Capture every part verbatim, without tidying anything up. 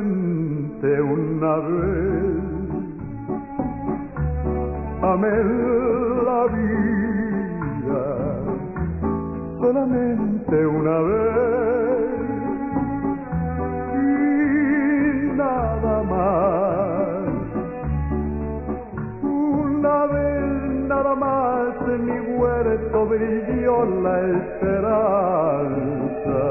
solamente una vez amé la vida, solamente una vez y nada más. Una vez nada más en mi huerto brilló la esperanza,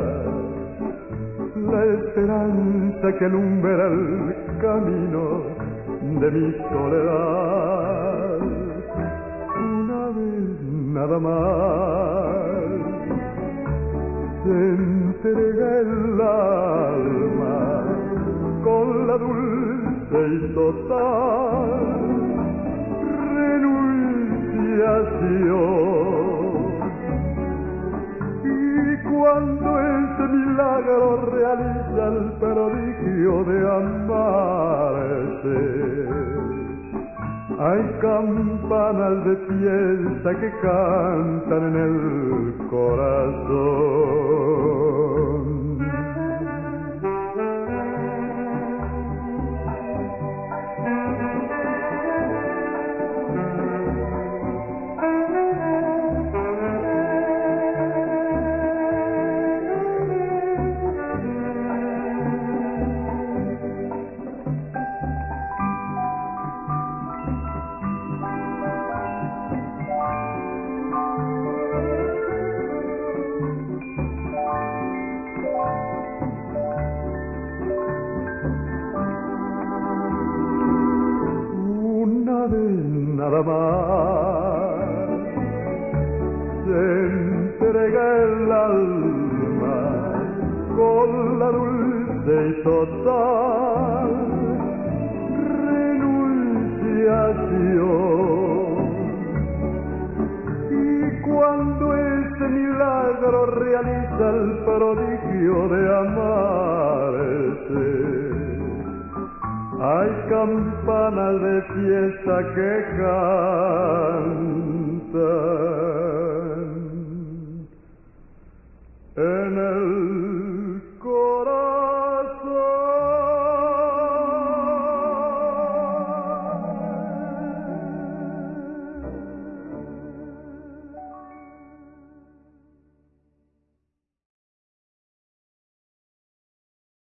la esperanza que alumbra el camino de mi soledad. Una vez nada más se entrega el alma con la dulce y total renunciación. Y cuando ese milagro realiza el prodigio de amarse, hay campanas de fiesta que cantan en el corazón. Nada más se entrega el alma con la dulce y total renunciación. Y cuando ese milagro realiza el prodigio de amarse, hay campanas de fiesta que cantan